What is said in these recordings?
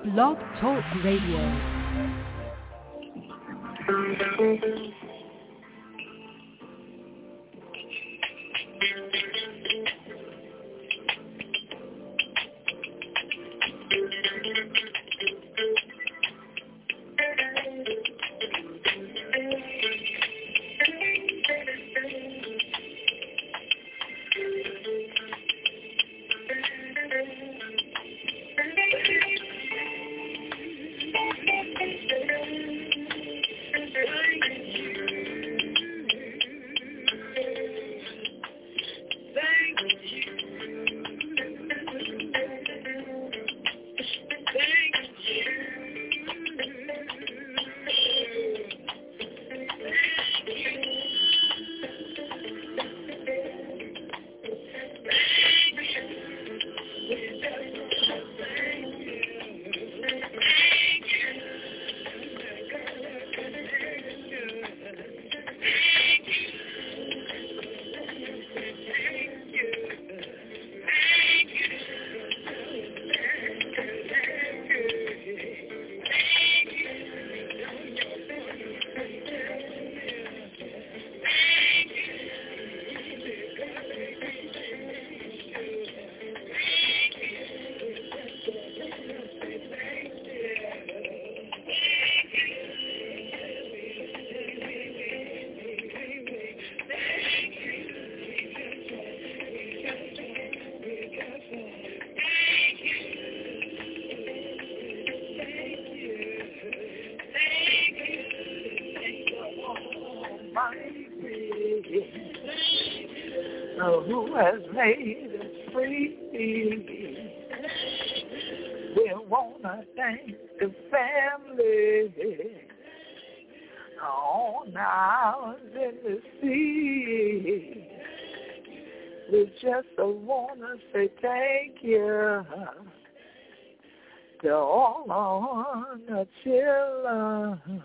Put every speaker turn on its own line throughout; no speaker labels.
Blog Talk Radio.
Who has made us free? We want to thank the family on the islands in the sea. We just want to say thank you to all the children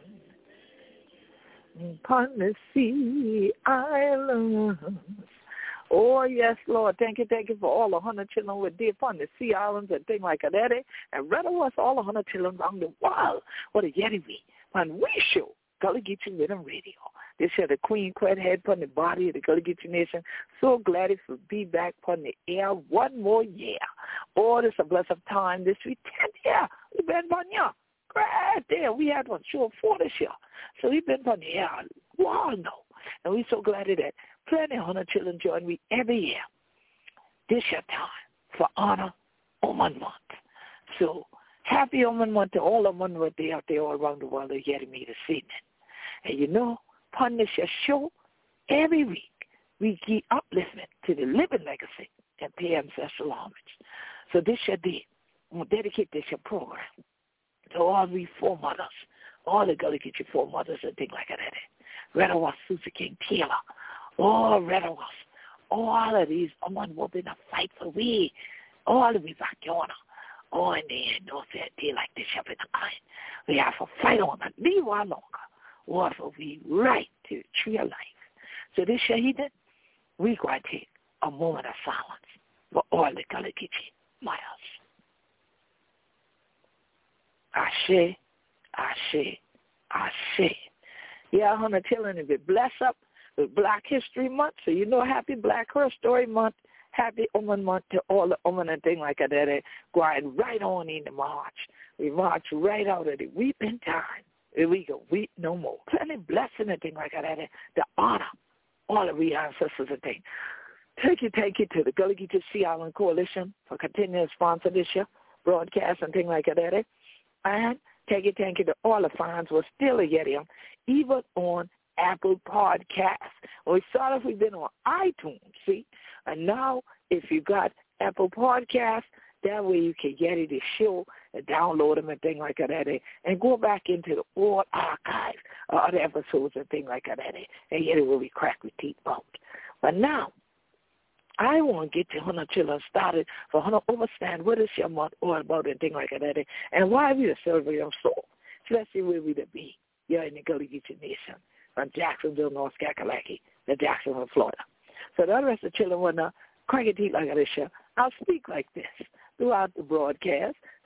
upon the sea islands. Oh, yes, Lord. Thank you for all the 100 children with dear upon the sea islands and things like that. And rather was all the 100 children around the world. What a yeti we. When we show Gullah Geechee Rhythm Radio. This year the Queen Quet head upon the body of the Gullah Geechee Nation. So glad it will be back upon the air one more year. Oh, this is a blessed time. This we 10th year. We've been upon here. Right there. We had one show 4 this year. So we've been upon the air a while now. And we're so glad of that. Plenty of 100 children join me every year. This your time for honor Oman Month. So happy Oman Month to all of them out there all around the world are getting me this evening. And you know, upon this your show, every week we give upliftment to the living legacy and pay ancestral homage. So this your day. I'm going to dedicate this your program to all we foremothers, all the Gullah Geechee foremothers and things like that. Redawas Susie King Taylor. Oh, Redawas. All of these, I'm going to be in a fight for we. All of we back yonder. Oh, and they know that day like this up in the kind. We have to fight on it. Leave our longer. Or for we right to the tree of life. So this Shaheed, we going to take a moment of silence for all the Gullah Geechee miles. Ashe, Ashe, Ashe. Yeah, I'm going to tell you, bless up with Black History Month. So you know, happy Black History Month, happy Oman Month to all the Oman and things like that. Going right on into March. We march right out of the weeping time. And we go weep no more. Plenty blessing and things like that. The honor all of we ancestors and things. Thank you to the Gullah Geechee Sea Island Coalition for continuing to sponsor this year, broadcast and things like that. And thank you to all the fans who are still a Yeti, even on Apple Podcasts. We started, we've been on iTunes, see? And now if you got Apple Podcasts, that way you can get the show and download them and things like that and go back into the old archives of other episodes and things like that and get it where we crack the teeth out. But now, I want to get you 100 children started for 100 understand what is your month all about and things like that and why we are celebrating so. Especially where we to be here in the Gullah Geechee Nation from Jacksonville, North Kakalaki, to Jacksonville, Florida. So the rest of the children want to crank it deep like this year. I'll speak like this throughout the broadcast,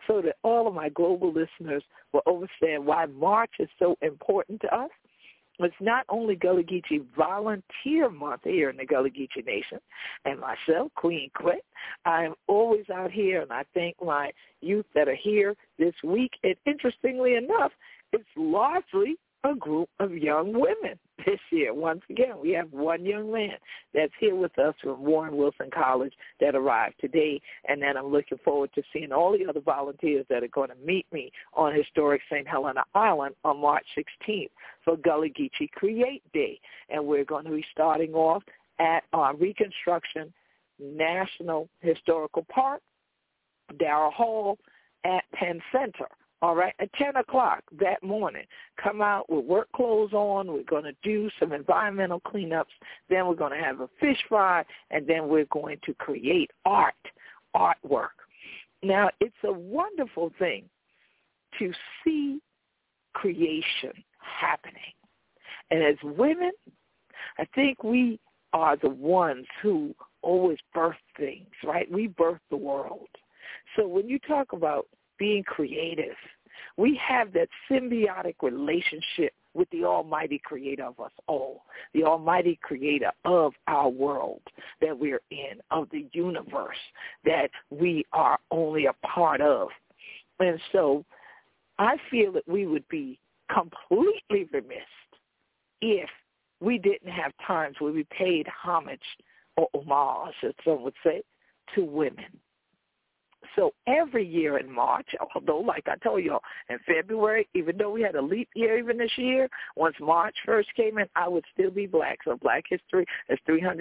so that all of my global listeners will understand why March is so important to us. It's not only Gullah Geechee Volunteer Month here in the Gullah Geechee Nation, and myself, Queen Quet. I am always out here, and I thank my youth that are here this week. And interestingly enough, it's largely a group of young women this year. Once again, we have one young man that's here with us from Warren Wilson College that arrived today, and then I'm looking forward to seeing all the other volunteers that are going to meet me on historic St. Helena Island on March 16th for Gullah Geechee Create Day, and we're going to be starting off at Reconstruction National Historical Park, Darrell Hall at Penn Center. All right, at 10 o'clock that morning, come out with work clothes on. We're going to do some environmental cleanups. Then we're going to have a fish fry, and then we're going to create artwork. Now, it's a wonderful thing to see creation happening. And as women, I think we are the ones who always birth things, right? We birth the world. So when you talk about being creative, we have that symbiotic relationship with the almighty creator of us all, the almighty creator of our world that we're in, of the universe that we are only a part of. And so I feel that we would be completely remiss if we didn't have times where we paid homage or homage, as some would say, to women. So every year in March, although like I told you in February, even though we had a leap year even this year, once March first came in, I would still be black. So Black history is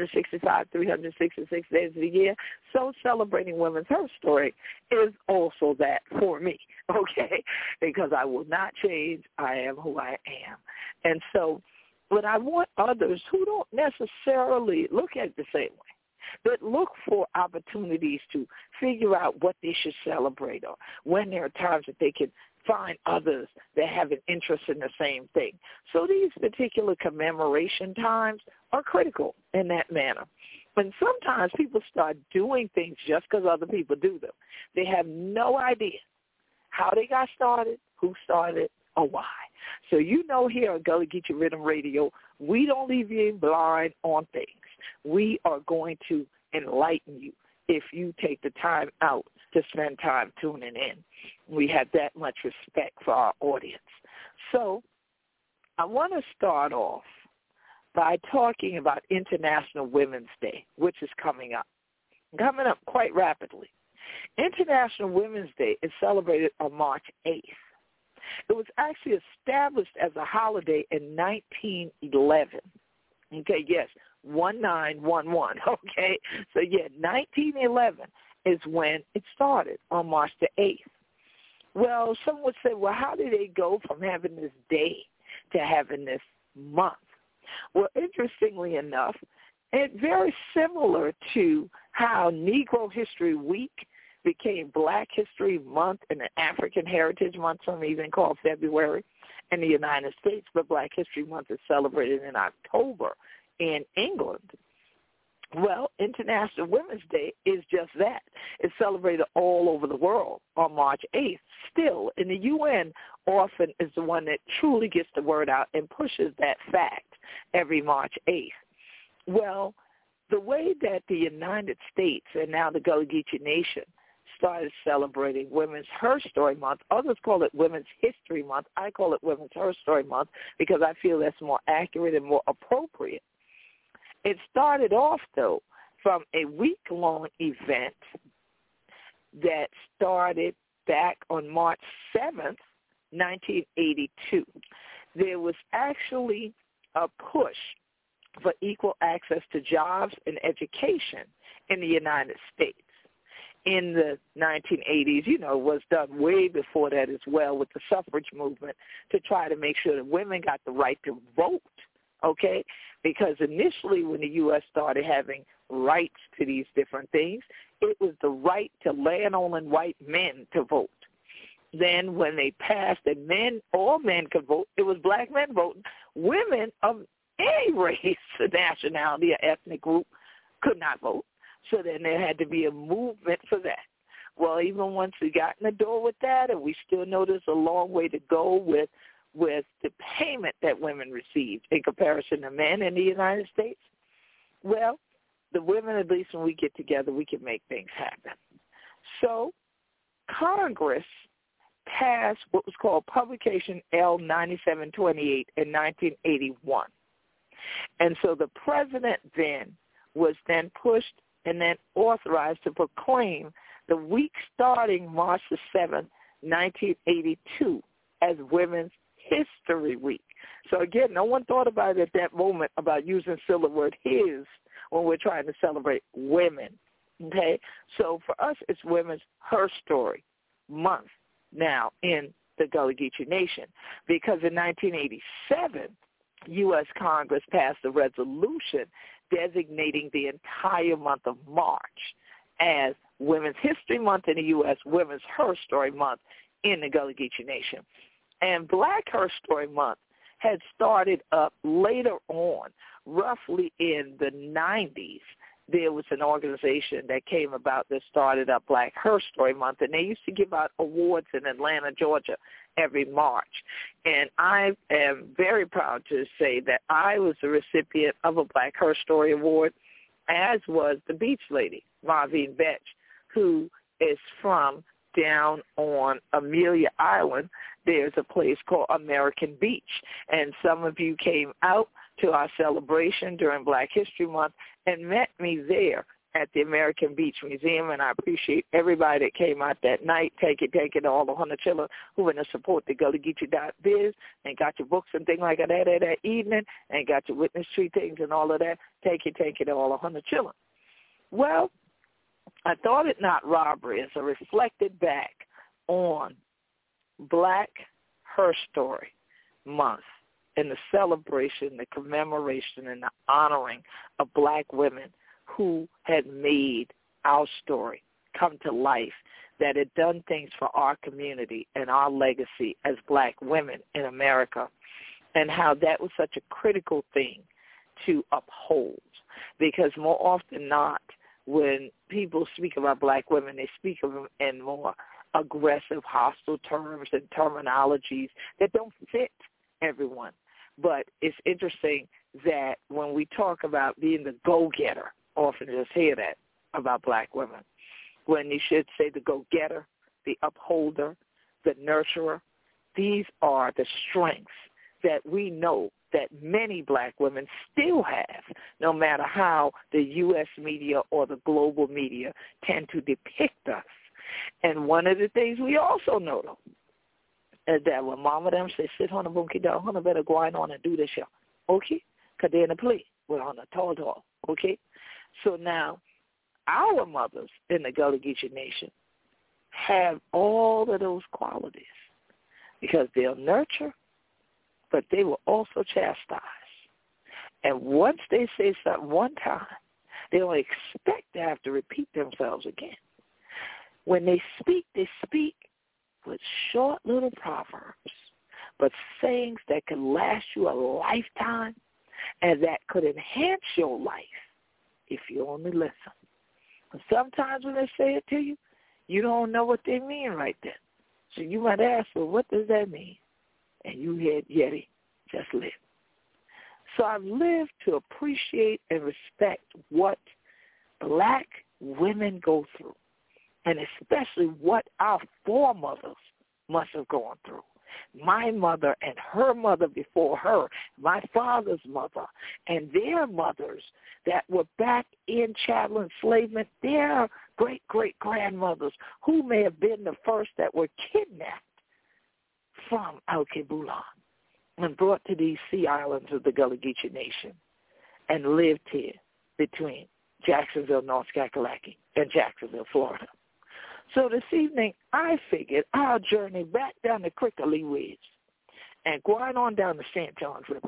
366 days of the year. So celebrating Women's Her Story is also that for me, okay? Because I will not change. I am who I am. And so but I want others who don't necessarily look at it the same way, but look for opportunities to figure out what they should celebrate or when there are times that they can find others that have an interest in the same thing. So these particular commemoration times are critical in that manner. And sometimes people start doing things just because other people do them. They have no idea how they got started, who started, or why. So you know here on Gullah Geechee Rhythm Radio, we don't leave you blind on things. We are going to enlighten you if you take the time out to spend time tuning in. We have that much respect for our audience. So I want to start off by talking about International Women's Day, which is coming up quite rapidly. International Women's Day is celebrated on March 8th. It was actually established as a holiday in 1911. Okay, yes, 1911, okay? So, 1911 is when it started on March the 8th. Well, some would say, well, how did they go from having this day to having this month? Well, interestingly enough, it's very similar to how Negro History Week became Black History Month and the African Heritage Month, some even call February, in the United States, but Black History Month is celebrated in October in England. Well, International Women's Day is just that. It's celebrated all over the world on March 8th. Still, in the UN, often is the one that truly gets the word out and pushes that fact every March 8th. Well, the way that the United States and now the Gullah Geechee Nation started celebrating Women's Her Story Month. Others call it Women's History Month. I call it Women's Her Story Month because I feel that's more accurate and more appropriate. It started off, though, from a week-long event that started back on March 7th, 1982. There was actually a push for equal access to jobs and education in the United States. In the 1980s, was done way before that as well with the suffrage movement to try to make sure that women got the right to vote, okay? Because initially when the U.S. started having rights to these different things, it was the right to land-owning white men to vote. Then when they passed that all men could vote, it was black men voting. Women of any race, nationality, or ethnic group could not vote. So then there had to be a movement for that. Well, even once we got in the door with that, and we still know there's a long way to go with the payment that women received in comparison to men in the United States, well, the women, at least when we get together, we can make things happen. So Congress passed what was called Publication L 9728 in 1981. And so the president was then pushed and then authorized to proclaim the week starting March the 7th, 1982, as Women's History Week. So again, no one thought about it at that moment about using still the word his when we're trying to celebrate women. Okay? So for us, it's Women's Her Story Month now in the Gullah Geechee Nation, because in 1987, U.S. Congress passed a resolution designating the entire month of March as Women's History Month in the U.S., Women's Her Story Month in the Gullah Geechee Nation. And Black Her Story Month had started up later on, roughly in the 90s. There was an organization that came about that started up Black Her Story Month, and they used to give out awards in Atlanta, Georgia, every March. And I am very proud to say that I was the recipient of a Black Her Story Award, as was the Beach Lady, Marvine Betch, who is from down on Amelia Island. There's a place called American Beach, and some of you came out to our celebration during Black History Month and met me there at the American Beach Museum, and I appreciate everybody that came out that night. Take it to all the 100 children who went to support the GullahGeechee.biz and got your books and things like that that evening and got your witness tree things and all of that. Take it to all the 100 children. Well, I thought it not robbery as I reflected back on Black Her Story Month and the celebration, the commemoration, and the honoring of Black women who had made our story come to life, that had done things for our community and our legacy as Black women in America, and how that was such a critical thing to uphold. Because more often than not, when people speak about Black women, they speak of them in more aggressive, hostile terms and terminologies that don't fit everyone. But it's interesting that when we talk about being the go-getter, often just hear that about Black women, when you should say the go-getter, the upholder, the nurturer. These are the strengths that we know that many Black women still have, no matter how the U.S. media or the global media tend to depict us. And one of the things we also know, though, is that when Mama them say, sit on the bunkie down, Hana better go on and do this here, okay? Because they're in a play. We're on a tall, okay? So now our mothers in the Gullah Geechee Nation have all of those qualities because they'll nurture, but they will also chastise. And once they say something one time, they don't expect to have to repeat themselves again. When they speak with short little proverbs, but sayings that could last you a lifetime and that could enhance your life if you only listen. And sometimes when they say it to you, you don't know what they mean right then. So you might ask, well, what does that mean? And you hear, Yeti, just live. So I've lived to appreciate and respect what Black women go through, and especially what our foremothers must have gone through. My mother and her mother before her, my father's mother, and their mothers that were back in chattel enslavement, their great-great-grandmothers who may have been the first that were kidnapped from Alkebulan and brought to these sea islands of the Gullah Geechee Nation and lived here between Jacksonville, North Kakalaki, and Jacksonville, Florida. So this evening, I figured I'll journey back down the Crickley Ridge and going on down the St. John's River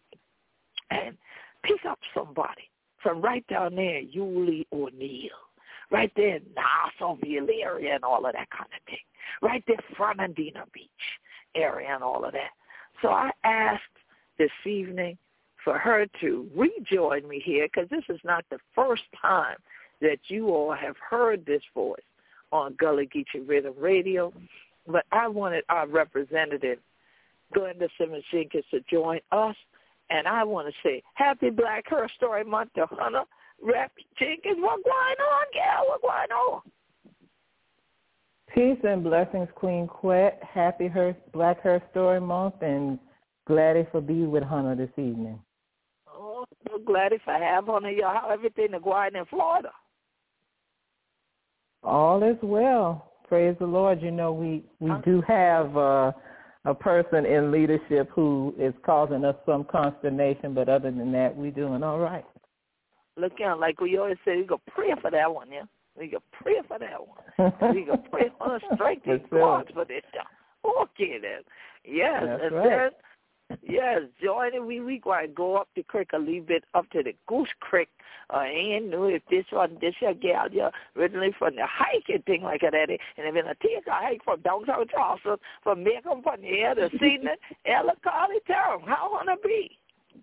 and pick up somebody from right down there in Yulee O'Neill, right there in Nassauville area and all of that kind of thing, right there Fernandina Beach area and all of that. So I asked this evening for her to rejoin me here, because this is not the first time that you all have heard this voice on Gullah Geechee Rhythm Radio. But I wanted our representative, Glenda Simmons Jenkins, to join us. And I want to say happy Black Her Story Month to Hunter Rep Jenkins. What's going on, gal? What's going on?
Peace and blessings, Queen Quet. Happy Black Her Story Month, and glad for be with Hunter this evening.
Oh, so glad if I have Hunter. Y'all, how everything is going in Florida?
All is well. Praise the Lord. You know, we do have a person in leadership who is causing us some consternation, but other than that, we're doing all right.
Look out, like we always say, we can pray for that one, yeah? We can pray for that one. We can pray for the strength and God for this. Okay, then. Yes,
that's
and
right.
then, yes, joining we going to go up the creek a little bit, up to the Goose Creek. I ain't knew if this your gal, you're originally from the hiking thing like that. And if I take a hike from downtown Charleston, from Macomb, from here to Sydney, Ellicott Town, how want to be?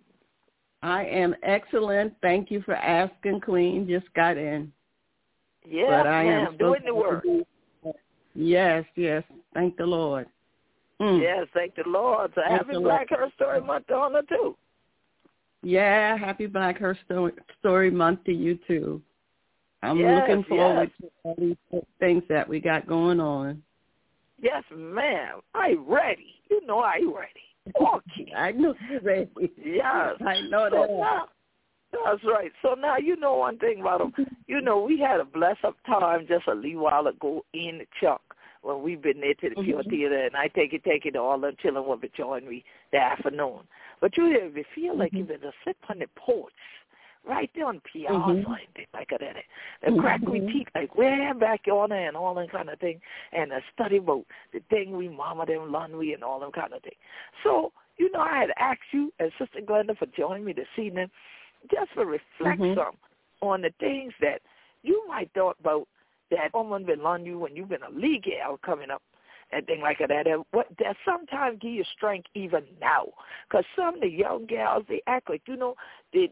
I am excellent. Thank you for asking, Queen. Just got in.
Yes,
but I
ma'am.
am
Doing the work.
Yes. Thank the Lord.
Yes, thank the Lord. So happy Black Her Story Month to Hunter, too.
Yeah, happy Black Her Story Month to you, too. I'm looking forward to all these things that we got going on.
Yes, ma'am. I'm ready. You know I'm ready. Okay.
I know you're ready.
Yes.
I know that.
Now, that's right. So now you know one thing about them. You know, we had a blessed up time just a little while ago in the Chuck when we've been there to the Pure Theater, and I take it all them children will be joining me the afternoon. But you ever feel like you've been to sit on the porch, right there on piazza and things like that, and crack we teeth like way back yonder and all that kind of thing, and study about the thing we mama them learn we and all that kind of thing. So, you know, I had asked you and Sister Glenda for joining me this evening just to reflect some on the things that you might thought about that woman been on you when you've been a legal coming up and things like that. That sometimes give you strength even now. Because some of the young gals, they act like, you know, they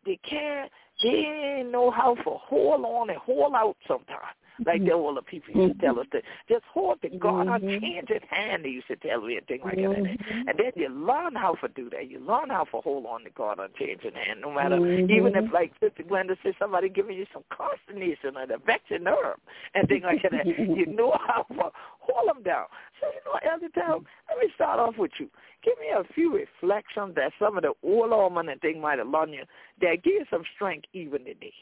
ain't know how to hold on and hold out sometimes. Like the older people used to tell us that just hold the God unchanging hand, they used to tell me and things like that. And then you learn how to do that. You learn how to hold on to God unchanging hand, no matter, even if, like Sister Glenda said, somebody giving you some consternation or the vex your nerve and things like that. You know how to hold them down. So, you know, Elder Town, let me start off with you. Give me a few reflections that some of the old women and things might have learned you that give you some strength even today.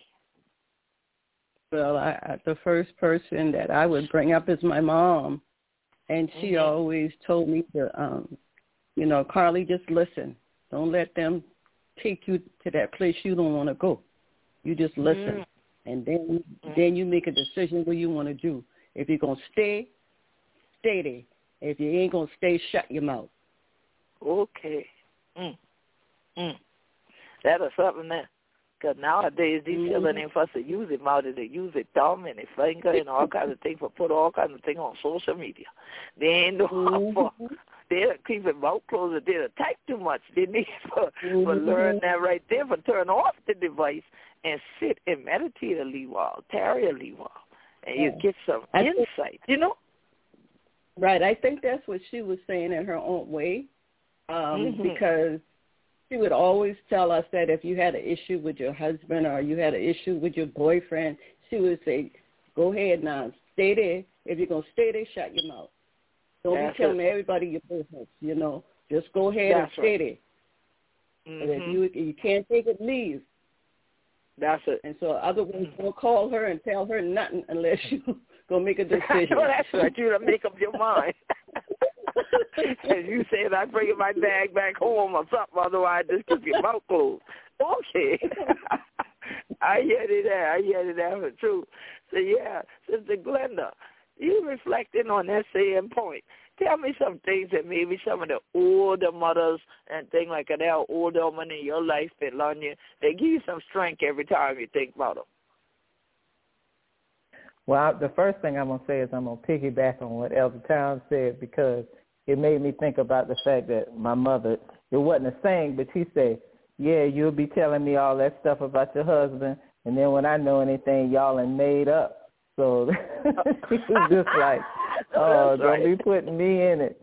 Well, the first person that I would bring up is my mom, and she always told me to, you know, Carly, just listen. Don't let them take you to that place you don't want to go. You just listen, and then you make a decision what you want to do. If you're going to stay there. If you ain't going to stay, shut your mouth.
Okay. That is something there. Because nowadays, these children ain't supposed to use their mouth, they use their thumb and their finger and all kinds of things for put all kinds of things on social media. They ain't know how for, they'll keep their mouth closed, they'll type too much. They need for learn that right there, for turn off the device and sit and meditate a little while, tarry a little while, and you get some insight, you know?
Right. I think that's what she was saying in her own way, because she would always tell us that if you had an issue with your husband or you had an issue with your boyfriend, she would say, go ahead now, stay there. If you're going to stay there, shut your mouth. Don't be telling everybody your business, you know. Just go ahead and stay there. And if you can't take it, leave.
That's it.
And so otherwise, don't call her and tell her nothing unless you go make a decision.
No, that's right. You gotta make up your mind. As you said, I bring my bag back home or something. Otherwise, just keep your mouth closed. Okay. I hear it there. For true. So, yeah, Sister Glenda, you reflecting on that same point. Tell me some things that maybe some of the older mothers and things like that, older women in your life that learn you, they give you some strength every time you think about them.
Well, the first thing I'm going to say is I'm going to piggyback on what Elder Town said, because it made me think about the fact that my mother, it wasn't a saying, but she said, yeah, you'll be telling me all that stuff about your husband, and then when I know anything, y'all ain't made up. So she was just like, oh, don't be putting me in it.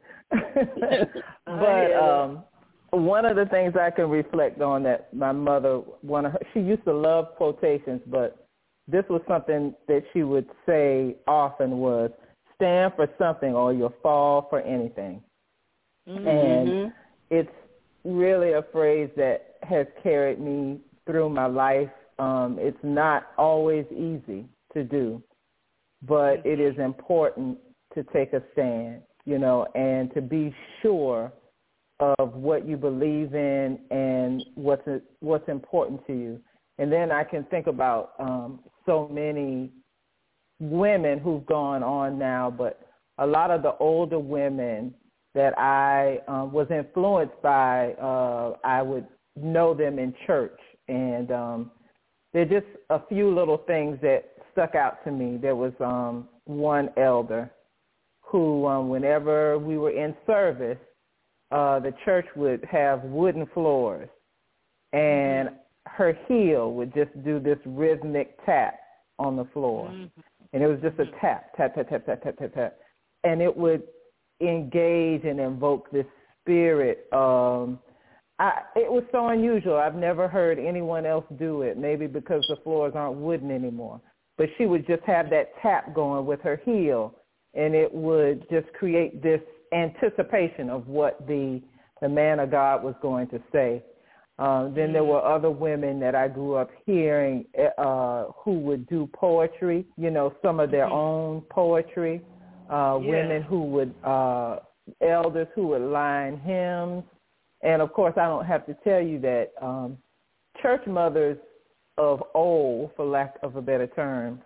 But one of the things I can reflect on that my mother, she used to love quotations, but this was something that she would say often was, stand for something or you'll fall for anything. Mm-hmm. And it's really a phrase that has carried me through my life. It's not always easy to do, but it is important to take a stand, and to be sure of what you believe in and what's important to you. And then I can think about so many women who've gone on now, but a lot of the older women that I was influenced by, I would know them in church. And there are just a few little things that stuck out to me. There was one elder who, whenever we were in service, the church would have wooden floors, and her heel would just do this rhythmic tap on the floor. And it was just a tap, tap, tap, tap, tap, tap, tap, tap. And it would engage and invoke this spirit. It was so unusual. I've never heard anyone else do it, maybe because the floors aren't wooden anymore. But she would just have that tap going with her heel, and it would just create this anticipation of what the man of God was going to say. Then there were other women that I grew up hearing who would do poetry, some of their own poetry, women who would, elders who would line hymns. And, of course, I don't have to tell you that church mothers of old, for lack of a better term,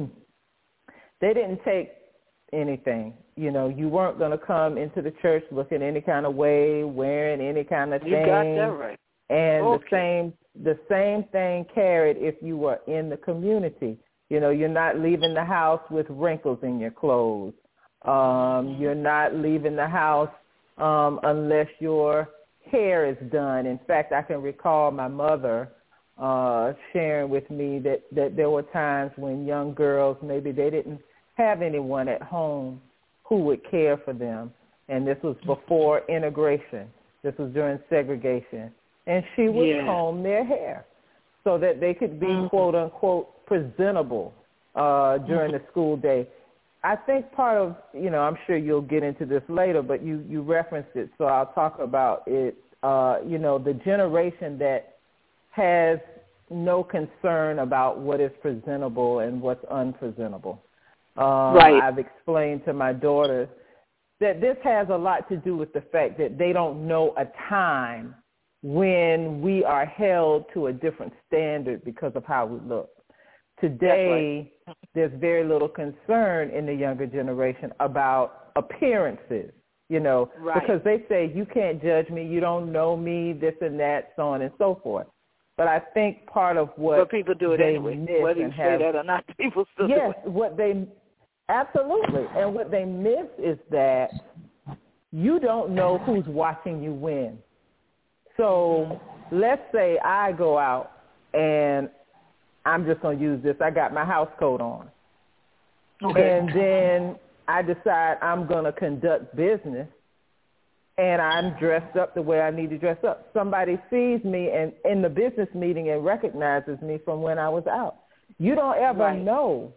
they didn't take anything. You weren't going to come into the church looking any kind of way, wearing any kind of thing.
You got that right.
And the same thing carried if you were in the community. You're not leaving the house with wrinkles in your clothes. You're not leaving the house unless your hair is done. In fact, I can recall my mother sharing with me that there were times when young girls, maybe they didn't have anyone at home who would care for them. And this was before integration. This was during segregation. And she would comb their hair so that they could be, quote, unquote, presentable during the school day. I think part of, I'm sure you'll get into this later, but you referenced it, so I'll talk about it, the generation that has no concern about what is presentable and what's unpresentable. Right. I've explained to my daughters that this has a lot to do with the fact that they don't know a time when we are held to a different standard because of how we look. Today, there's very little concern in the younger generation about appearances, because they say, you can't judge me, you don't know me, this and that, so on and so forth. But I think part of what
people do it anyway, whether you say that or not, people still do it. Absolutely. And what they miss is that you don't know who's watching you win. So let's say I go out and I'm just going to use this. I got my house coat on. Okay. And then I decide I'm going to conduct business and I'm dressed up the way I need to dress up. Somebody sees me and in the business meeting and recognizes me from when I was out. You don't ever know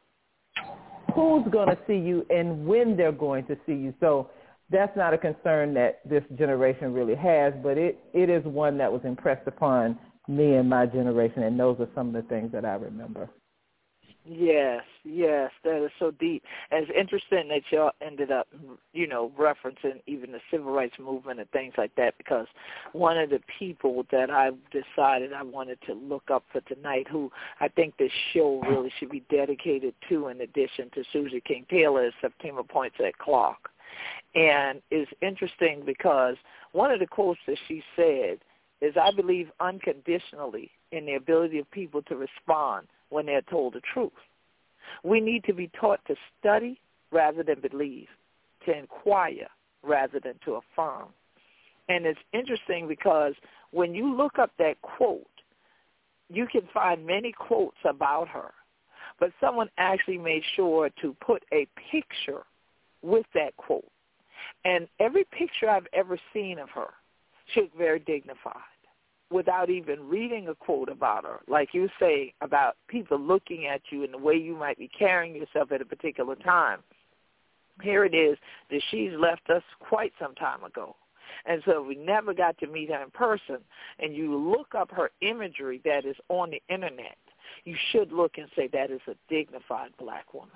who's going to see you and when they're going to see you. So that's not a concern that this generation really has, but it is one that was impressed upon me and my generation, and those are some of the things that I remember. Yes, that is so deep. And it's interesting that y'all ended up, referencing even the civil rights movement and things like that, because one of the people that I decided I wanted to look up for tonight, who I think this show really should be dedicated to, in addition to Susie King Taylor, is Septima Poinsett Clark. And it's interesting because one of the quotes that she said is, I believe unconditionally in the ability of people to respond when they're told the truth. We need to be taught to study rather than believe, to inquire rather than to affirm. And it's interesting because when you look up that quote, you can find many quotes about her. but someone actually made sure to put a picture with that quote. And every picture I've ever seen of her, she looked very dignified without even reading a quote about her. Like you say about people looking at you and the way you might be carrying yourself at a particular time. Here it is that she's left us quite some time ago. And so we never got to meet her in person. And you look up her imagery that is on the Internet, you should look and say that is a dignified black woman.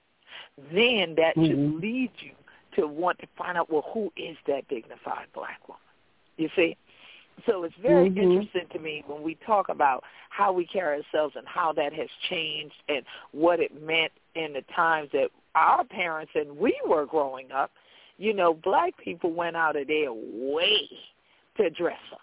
Then that should lead you to want to find out, well, who is that dignified black woman? You see? So it's very interesting to me when we talk about how we carry ourselves and how that has changed and what it meant in the times that our parents and we were growing up. You know, black people went out of their way to dress up.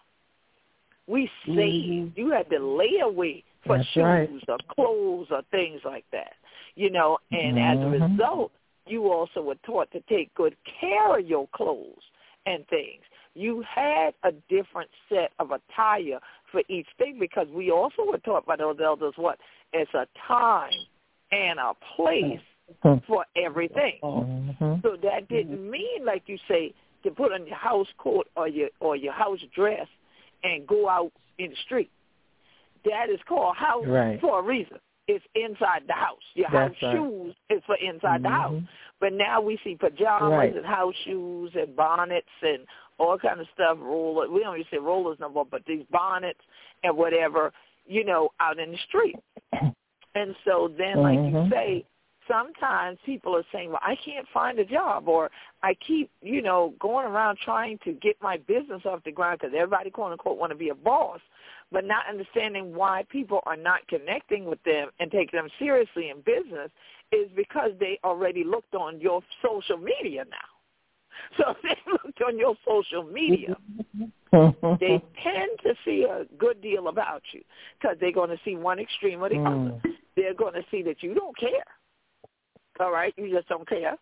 We saved. You had to lay away for shoes or clothes or things like that. You know, and as a result, you also were taught to take good care of your clothes and things. You had a different set of attire for each thing because we also were taught by those elders what? It's a time and a place for everything. So that didn't mean, like you say, to put on your house coat or your house dress and go out in the street. That is called house for a reason. It's inside the house. Your house shoes is for inside the house. But now we see pajamas and house shoes and bonnets and all kind of stuff. Rollers. We don't even say rollers no more, but these bonnets and whatever, you know, out in the street. And so then, like you say, sometimes people are saying, well, I can't find a job, or I keep, you know, going around trying to get my business off the ground because everybody, quote, unquote, want to be a boss, but not understanding why people are not connecting with them and taking them seriously in business is because they already looked on your social media now. So if they looked on your social media, they tend to see a good deal about you because they're going to see one extreme or the other. They're going to see that you don't care. All right, you just don't care.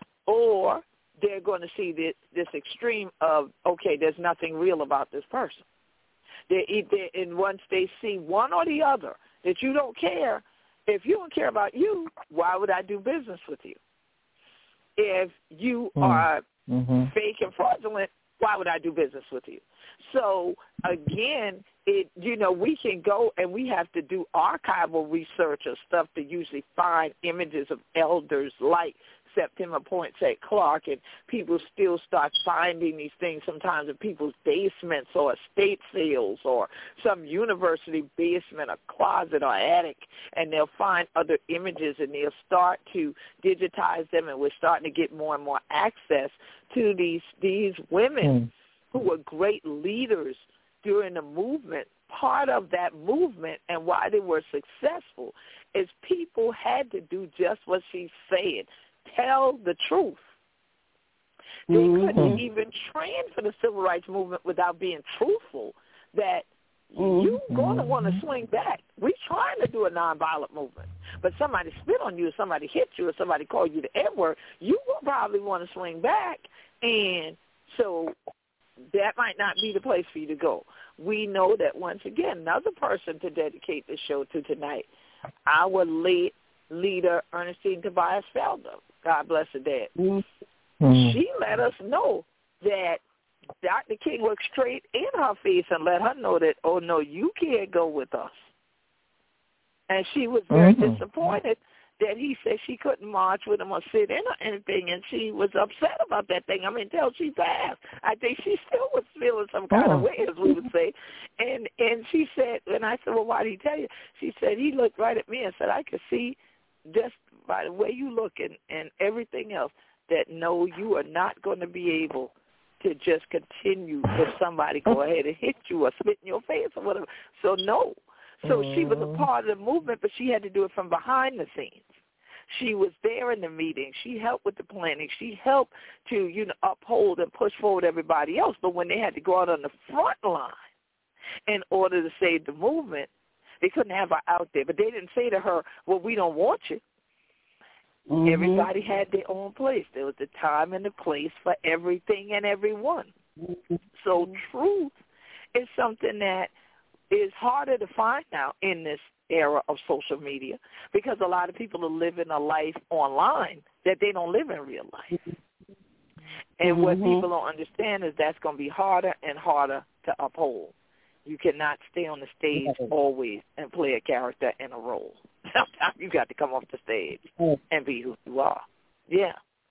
Or they're going to see this extreme of, okay, there's nothing real about this person. And once they see one or the other that you don't care, if you don't care about you, why would I do business with you? If you are fake and fraudulent, why would I do business with you? So, again, we can go and we have to do archival research or stuff to usually find images of elders like September Poinsett Clark, and people still start finding these things sometimes in people's basements or estate sales or some university basement, a closet or attic, and they'll find other images and they'll start to digitize them, and we're starting to get more and more access to these women who were great leaders during the movement. Part of that movement and why they were successful is people had to do just what she said. Tell the truth. They couldn't even train for the civil rights movement without being truthful that you're going to want to swing back. We're trying to do a nonviolent movement, but somebody spit on you, somebody hit you, or somebody called you the N-word, you will probably want to swing back, and so that might not be the place for you to go. We know that, once again, another person to dedicate the show to tonight, our late leader, Ernestine Tobias Felder. God bless her dad. She let us know that Dr. King looked straight in her face and let her know that, oh, no, you can't go with us. And she was very disappointed that he said she couldn't march with him or sit in or anything, and she was upset about that thing. I mean, until she passed. I think she still was feeling some kind of way, as we would say. And she said, and I said, well, why did he tell you? She said, he looked right at me and said, I could see just by the way you look and everything else that, no, you are not going to be able to just continue if somebody go ahead and hit you or spit in your face or whatever. So, no. So she was a part of the movement, but she had to do it from behind the scenes. She was there in the meeting. She helped with the planning. She helped to, uphold and push forward everybody else. But when they had to go out on the front line in order to save the movement, they couldn't have her out there. But they didn't say to her, well, we don't want you. Everybody had their own place. There was the time and the place for everything and everyone. So truth is something that is harder to find now in this era of social media, because a lot of people are living a life online that they don't live in real life. And what people don't understand is that's going to be harder and harder to uphold. You cannot stay on the stage always and play a character in a role. Sometimes you got to come off the stage and be who you are. Yeah.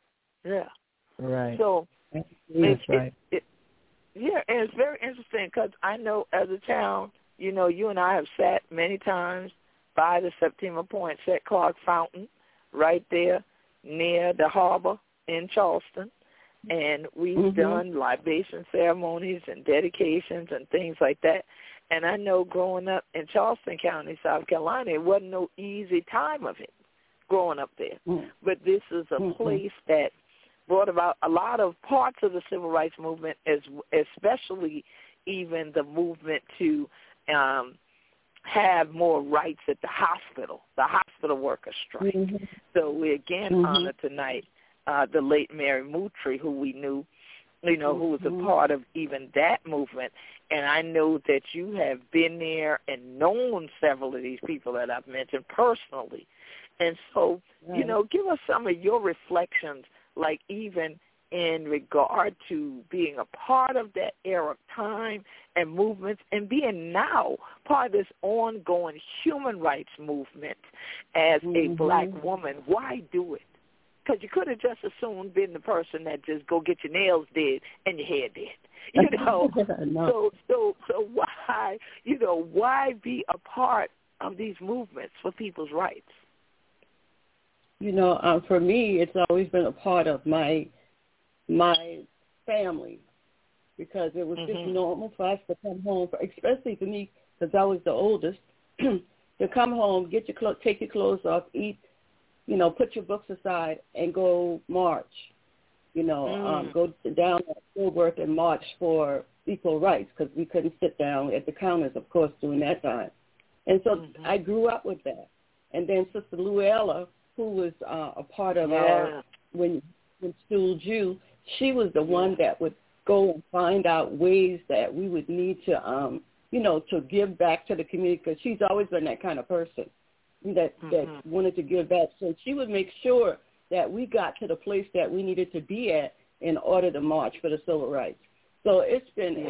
Right.
So
that's right.
Yeah, and it's very interesting because I know as a town, you know, you and I have sat many times by the Septima Point Set Clark Fountain right there near the harbor in Charleston, and we've done libation ceremonies and dedications and things like that. And I know growing up in Charleston County, South Carolina, it wasn't no easy time of it growing up there. But this is a place that brought about a lot of parts of the civil rights movement, especially even the movement to have more rights at the hospital workers strike. So we again honor tonight the late Mary Moutry, who we knew, you know, who was a part of even that movement. And I know that you have been there and known several of these people that I've mentioned personally. And so, you know, give us some of your reflections, like even in regard to being a part of that era of time and movements and being now part of this ongoing human rights movement as a black woman. Why do it? Because you could have just as soon been the person that just go get your nails did and your hair did. You know, so why, you know, why be a part of these movements for people's rights?
You know, for me, it's always been a part of my family, because it was just normal for us to come home, especially for me, because I was the oldest, to come home, get your clothes, take your clothes off, eat, you know, put your books aside and go march. You know, go down at Stillworth and march for equal rights, because we couldn't sit down at the counters, of course, during that time. And so I grew up with that. And then Sister Luella, who was a part of our, when Stool Jew, she was the one that would go and find out ways that we would need to, you know, to give back to the community, because she's always been that kind of person that wanted to give back. So she would make sure that we got to the place that we needed to be at in order to march for the civil rights. So it's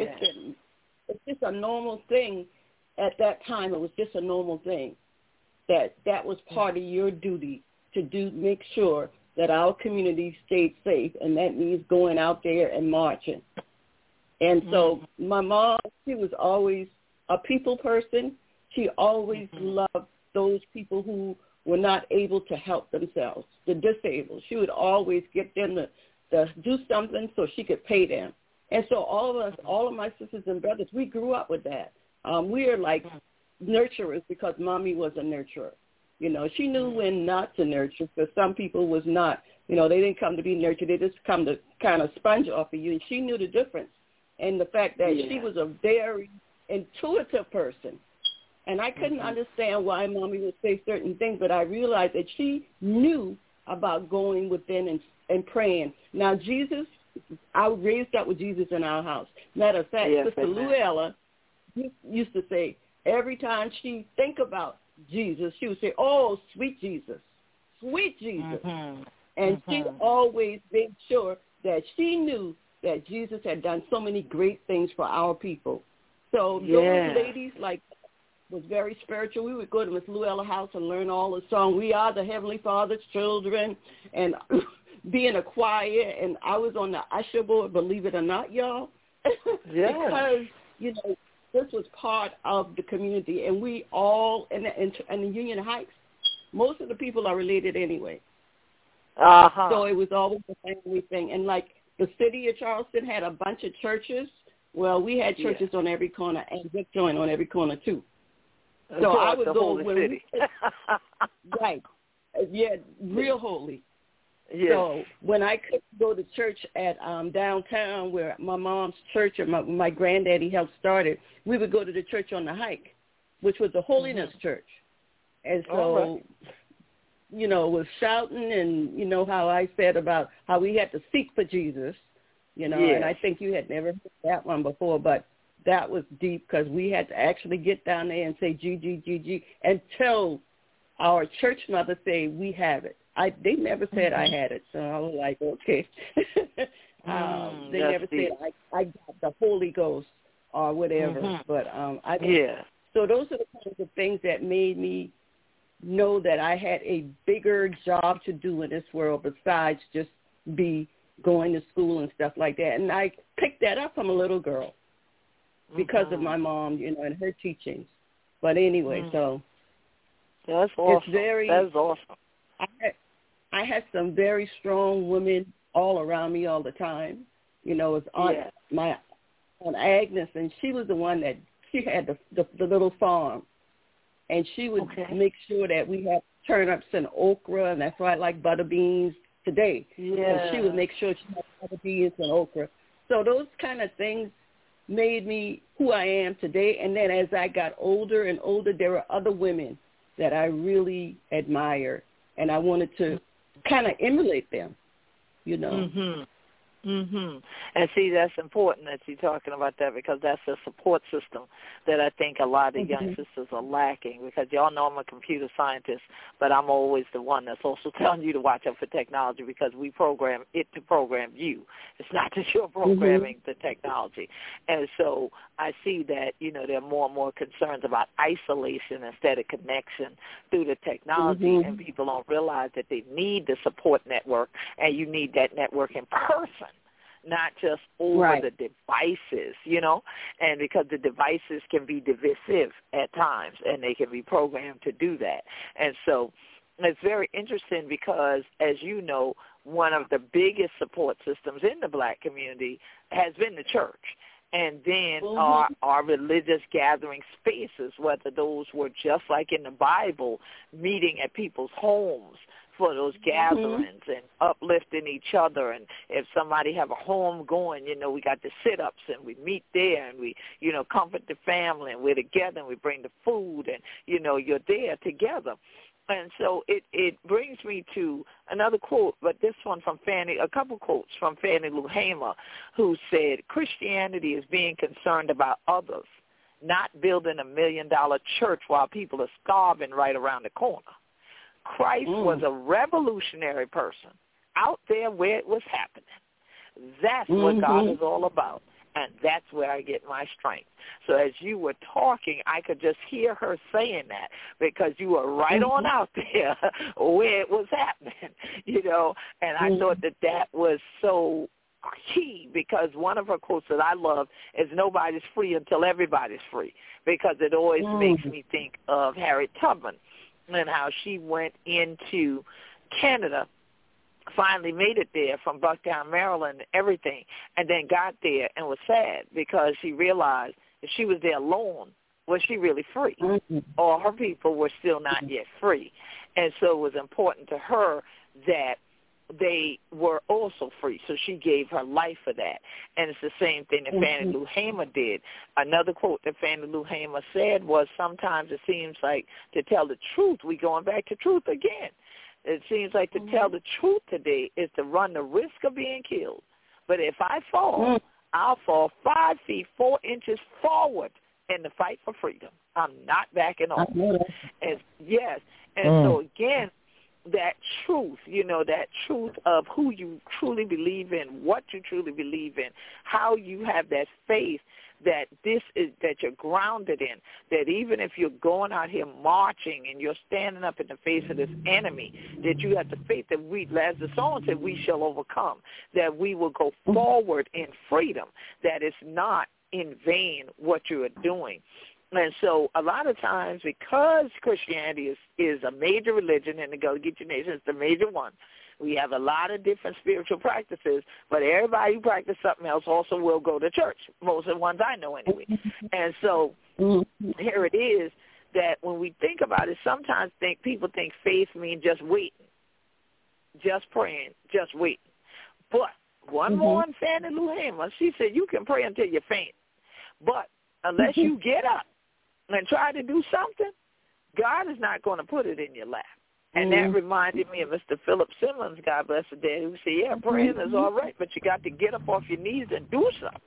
just a normal thing. At that time, it was just a normal thing. That was part of your duty to make sure that our community stayed safe, and that means going out there and marching. And so my mom, she was always a people person. She always loved those people who were not able to help themselves, the disabled. She would always get them to do something so she could pay them. And so all of my sisters and brothers, we grew up with that. We are like nurturers because Mommy was a nurturer. You know, she knew when not to nurture, because some people was not, you know, they didn't come to be nurtured. They just come to kind of sponge off of you. And she knew the difference. And the fact that she was a very intuitive person. And I couldn't understand why Mommy would say certain things, but I realized that she knew about going within and praying. Now, Jesus, I raised up with Jesus in our house. Matter of fact, Sister Luella used to say, every time she think about Jesus, she would say, oh, sweet Jesus, sweet Jesus. And she always made sure that she knew that Jesus had done so many great things for our people. So those ladies, like, was very spiritual. We would go to Miss Luella's house and learn all the songs. We are the Heavenly Father's children, and be in a choir. And I was on the usher board, believe it or not, y'all. Because, you know, this was part of the community. And we all, in the Union Heights, most of the people are related anyway. So it was always the family thing. And, like, the city of Charleston had a bunch of churches. Well, we had churches on every corner, and Vic Joint on every corner, too. So I would go when real holy. So when I could go to church at downtown, where my mom's church and my granddaddy helped start it, we would go to the church on the hike, which was the Holiness Church. And so, you know, was shouting, and you know how I said about how we had to seek for Jesus, you know, and I think you had never heard that one before, but that was deep because we had to actually get down there and say G until our church mother said we have it. They never said I had it, so I was like, okay. They never said I got the Holy Ghost or whatever, but I didn't. Yeah. So those are the kinds of things that made me know that I had a bigger job to do in this world besides just be going to school and stuff like that. And I picked that up from a little girl because of my mom, and her teachings. But anyway, so
that's awesome. That's awesome.
I had some very strong women all around me all the time. It was my Aunt Agnes, and she was the one that she had the little farm, and she would make sure that we had turnips and okra, and that's why I like butter beans today. Yeah. She would make sure she had butter beans and okra. So those kind of things made me who I am today. And then as I got older and older, there were other women that I really admired, and I wanted to kind of emulate them,
And see, that's important that you're talking about that, because that's a support system that I think a lot of young sisters are lacking, because y'all know I'm a computer scientist, but I'm always the one that's also telling you to watch out for technology, because we program it to program you. It's not that you're programming the technology. And so I see that, there are more and more concerns about isolation instead of connection through the technology, and people don't realize that they need the support network, and you need that network in person, not just over the devices, and because the devices can be divisive at times, and they can be programmed to do that. And so it's very interesting because, as you know, one of the biggest support systems in the black community has been the church. And then our religious gathering spaces, whether those were just like in the Bible, meeting at people's homes for those gatherings and uplifting each other. And if somebody have a home going, we got the sit-ups and we meet there and we, comfort the family and we're together and we bring the food and, you're there together. And so it brings me to another quote, but this one from a couple quotes from Fannie Lou Hamer, who said, Christianity is being concerned about others, not building $1 million church while people are starving right around the corner. Christ was a revolutionary person out there where it was happening. That's what God is all about. And that's where I get my strength. So as you were talking, I could just hear her saying that, because you were right on out there where it was happening, and I thought that was so key, because one of her quotes that I love is nobody's free until everybody's free, because it always makes me think of Harriet Tubman and how she went into Canada, finally made it there from Bucktown, Maryland, and everything, and then got there and was sad because she realized if she was there alone, was she really free? Or her people were still not yet free. And so it was important to her that they were also free, so she gave her life for that. And it's the same thing that Fannie Lou Hamer did. Another quote that Fannie Lou Hamer said was, sometimes it seems like to tell the truth, we going back to truth again. It seems like to tell the truth today is to run the risk of being killed. But if I fall, I'll fall 5 feet 4 inches forward in the fight for freedom. I'm not backing off. And so again, that truth, that truth of who you truly believe in, what you truly believe in, how you have that faith that that you're grounded in, that even if you're going out here marching and you're standing up in the face of this enemy, that you have the faith that as the song said, we shall overcome, that we will go forward in freedom, that it's not in vain what you are doing. And so a lot of times, because Christianity is a major religion in the Gullah Geechee Nation, it's the major one, we have a lot of different spiritual practices, but everybody who practices something else also will go to church, most of the ones I know anyway. And so here it is that when we think about it, sometimes people think faith means just waiting, just praying, just waiting. But one more on Fannie Lou Hamer, she said you can pray until you faint, but unless you get up and try to do something, God is not going to put it in your lap. And that reminded me of Mr. Philip Simmons, God bless the dead, who said, praying is all right, but you got to get up off your knees and do something.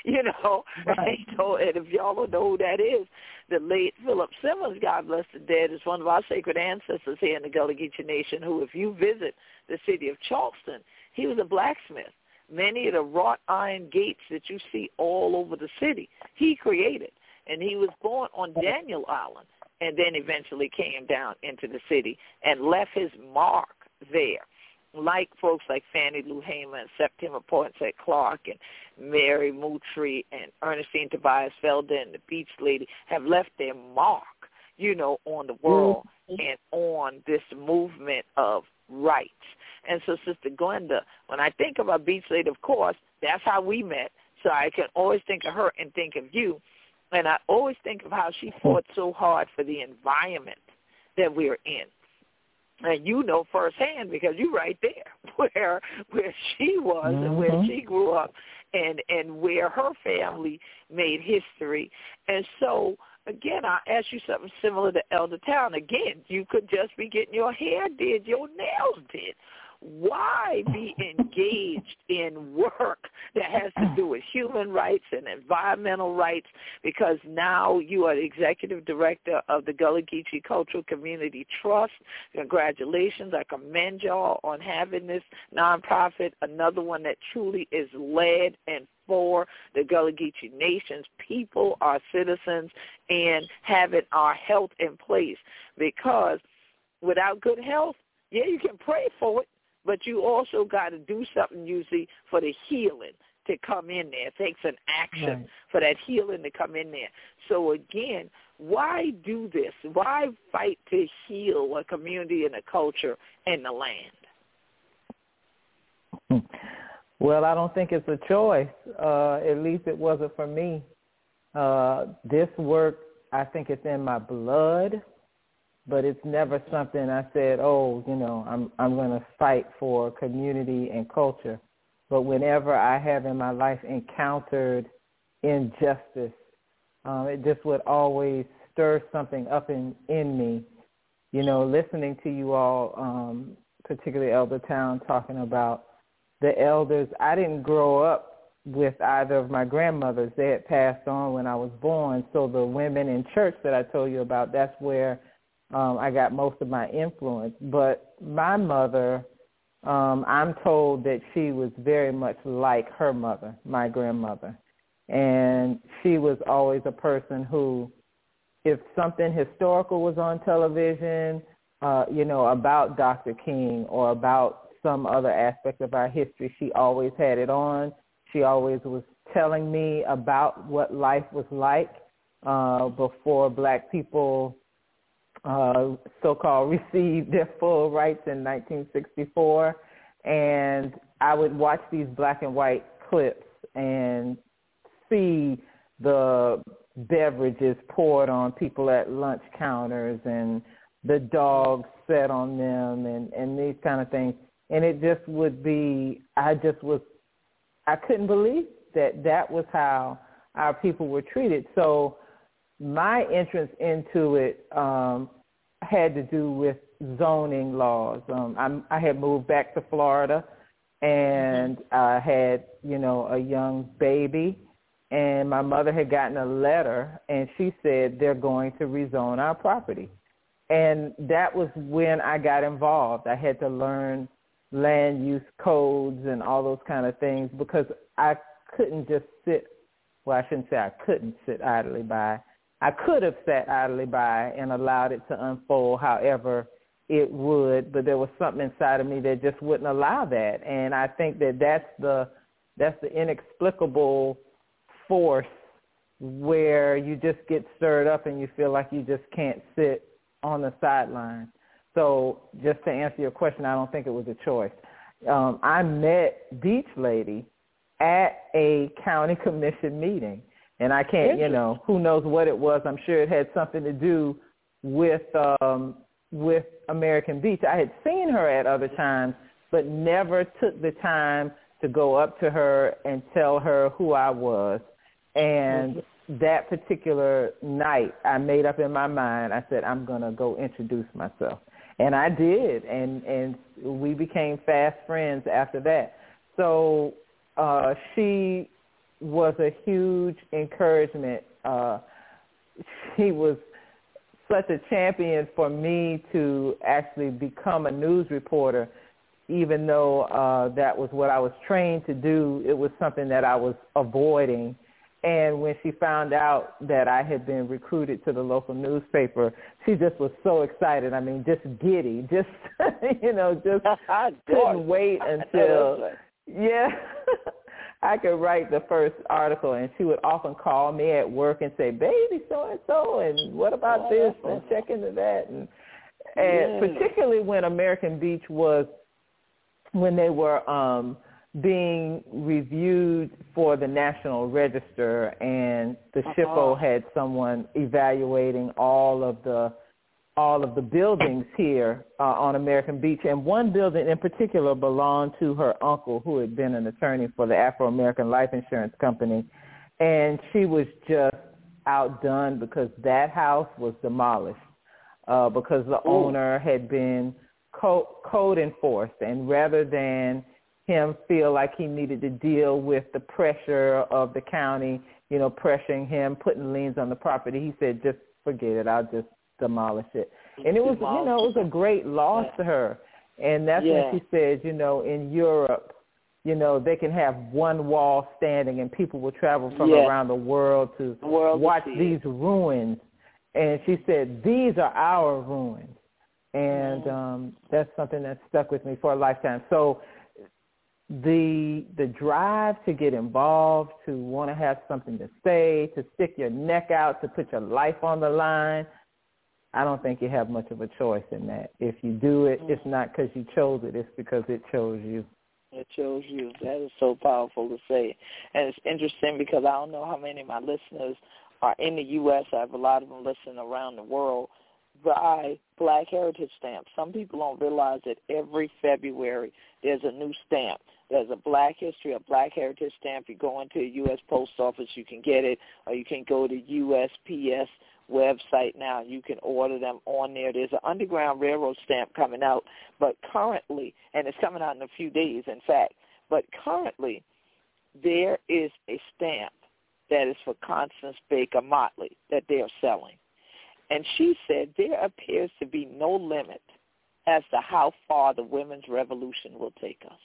Right. And he told, and if y'all don't know who that is, the late Philip Simmons, God bless the dead, is one of our sacred ancestors here in the Gullah Geechee Nation, who, if you visit the city of Charleston, he was a blacksmith. Many of the wrought iron gates that you see all over the city, he created. And he was born on Daniel Island and then eventually came down into the city and left his mark there. Like folks like Fannie Lou Hamer and Septima Poinsett Clark and Mary Moultrie and Ernestine Tobias Felder and the Beach Lady have left their mark, on the world and on this movement of rights. And so, Sister Glenda, when I think about Beach Lady, of course, that's how we met. So I can always think of her and think of you. And I always think of how she fought so hard for the environment that we're in. And you know firsthand because you're right there where she was and where she grew up and where her family made history. And so, again, I'll ask you something similar to Elder Town. Again, you could just be getting your hair did, your nails did. Why be engaged in work that has to do with human rights and environmental rights? Because now you are the executive director of the Gullah Geechee Cultural Community Trust. Congratulations. I commend y'all on having this nonprofit, another one that truly is led and for the Gullah Geechee Nation's people, our citizens, and having our health in place. Because without good health, yeah, you can pray for it, but you also got to do something usually for the healing to come in there. It takes an action for that healing to come in there. So, again, why do this? Why fight to heal a community and a culture and the land?
Well, I don't think it's a choice. At least it wasn't for me. This work, I think it's in my blood. But it's never something I said, I'm going to fight for community and culture. But whenever I have in my life encountered injustice, it just would always stir something up in me. Listening to you all, particularly Elder Town, talking about the elders. I didn't grow up with either of my grandmothers. They had passed on when I was born. So the women in church that I told you about, that's where I got most of my influence. But my mother, I'm told that she was very much like her mother, my grandmother. And she was always a person who, if something historical was on television, about Dr. King or about some other aspect of our history, she always had it on. She always was telling me about what life was like before black people so-called received their full rights in 1964, and I would watch these black and white clips and see the beverages poured on people at lunch counters and the dogs set on them and these kind of things. And it just would be, I couldn't believe that was how our people were treated. So my entrance into it had to do with zoning laws. I had moved back to Florida, and I had, a young baby, and my mother had gotten a letter, and she said they're going to rezone our property. And that was when I got involved. I had to learn land use codes and all those kind of things because I couldn't just sit, well, I shouldn't say I couldn't sit idly by. I could have sat idly by and allowed it to unfold however it would, but there was something inside of me that just wouldn't allow that. And I think that's the inexplicable force where you just get stirred up and you feel like you just can't sit on the sideline. So just to answer your question, I don't think it was a choice. I met Beach Lady at a county commission meeting. And I can't, who knows what it was. I'm sure it had something to do with American Beach. I had seen her at other times, but never took the time to go up to her and tell her who I was. And that particular night, I made up in my mind, I said, I'm going to go introduce myself. And I did, and we became fast friends after that. So she was a huge encouragement. She was such a champion for me to actually become a news reporter, even though that was what I was trained to do. It was something that I was avoiding. And when she found out that I had been recruited to the local newspaper, she just was so excited. I mean, just giddy, just, just couldn't wait until, I could write the first article. And she would often call me at work and say, baby, so-and-so, and what about this, and check into that. And particularly when American Beach was, when they were being reviewed for the National Register, and the SHPO had someone evaluating all of the buildings here on American Beach, and one building in particular belonged to her uncle, who had been an attorney for the Afro-American Life Insurance Company, and she was just outdone because that house was demolished because the owner had been code enforced, and rather than him feel like he needed to deal with the pressure of the county, pressuring him, putting liens on the property, he said, just forget it, I'll just demolish it. And it was, it was a great loss to her. And that's when she said, in Europe, they can have one wall standing and people will travel from around the world to watch these ruins. And she said, these are our ruins. And that's something that stuck with me for a lifetime. So the drive to get involved, to want to have something to say, to stick your neck out, to put your life on the line, I don't think you have much of a choice in that. If you do it, it's not because you chose it, it's because it chose you.
It chose you. That is so powerful to say. And it's interesting because I don't know how many of my listeners are in the U.S. I have a lot of them listening around the world. Buy Black Heritage stamps. Some people don't realize that every February there's a new stamp. There's a Black History, a Black Heritage stamp. You go into a U.S. Post Office, you can get it, or you can go to USPS website now. You can order them on there. There's an Underground Railroad stamp coming out, but currently, and it's coming out in a few days, in fact, but currently there is a stamp that is for Constance Baker Motley that they are selling. And she said there appears to be no limit as to how far the women's revolution will take us.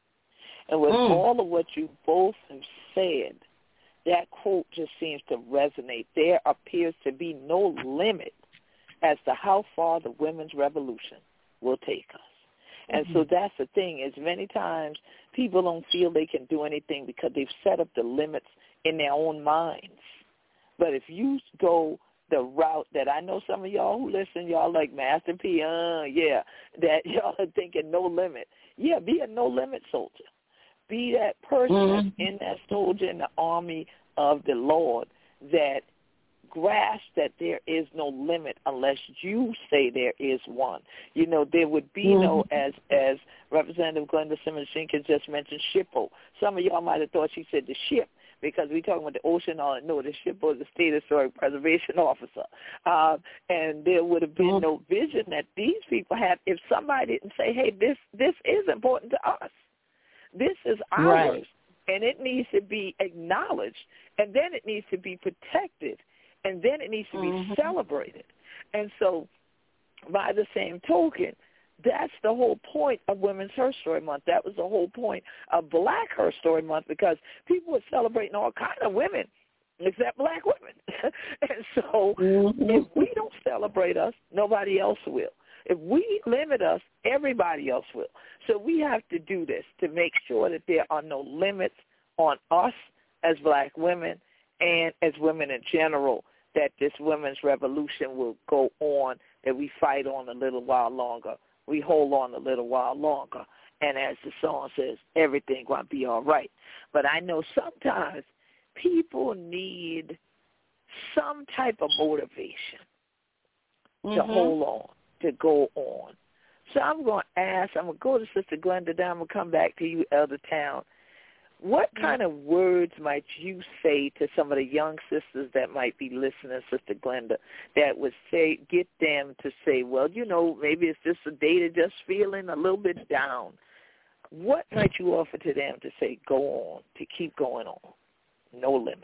And with all of what you both have said, that quote just seems to resonate. There appears to be no limit as to how far the women's revolution will take us. And so that's the thing, is many times people don't feel they can do anything because they've set up the limits in their own minds. But if you go the route that I know some of y'all who listen, y'all like Master P, that y'all are thinking no limit. Yeah, be a no-limit soldier. Be that person in that soldier in the army of the Lord that grasps that there is no limit unless you say there is one. There would be no, as Representative Glenda Simmons-Jenkins just mentioned, SHPO. Some of y'all might have thought she said the ship, because we're talking about the ocean. No, the SHPO is the State Historic Preservation Officer. And there would have been no vision that these people had if somebody didn't say, hey, this is important to us. This is ours, and it needs to be acknowledged, and then it needs to be protected, and then it needs to be celebrated. And so by the same token, that's the whole point of Women's Her Story Month. That was the whole point of Black Her Story Month, because people were celebrating all kinds of women except Black women. And so if we don't celebrate us, nobody else will. If we limit us, everybody else will. So we have to do this to make sure that there are no limits on us as Black women and as women in general, that this women's revolution will go on, that we fight on a little while longer. We hold on a little while longer. And as the song says, everything going to be all right. But I know sometimes people need some type of motivation to hold on, to go on. So I'm going to go to Sister Glenda, then I'm going to come back to you, Elder Town. What kind of words might you say to some of the young sisters that might be listening, Sister Glenda, that would get them to say, well, maybe it's just a day to just feeling a little bit down. What might you offer to them to say, go on, to keep going on? no limits?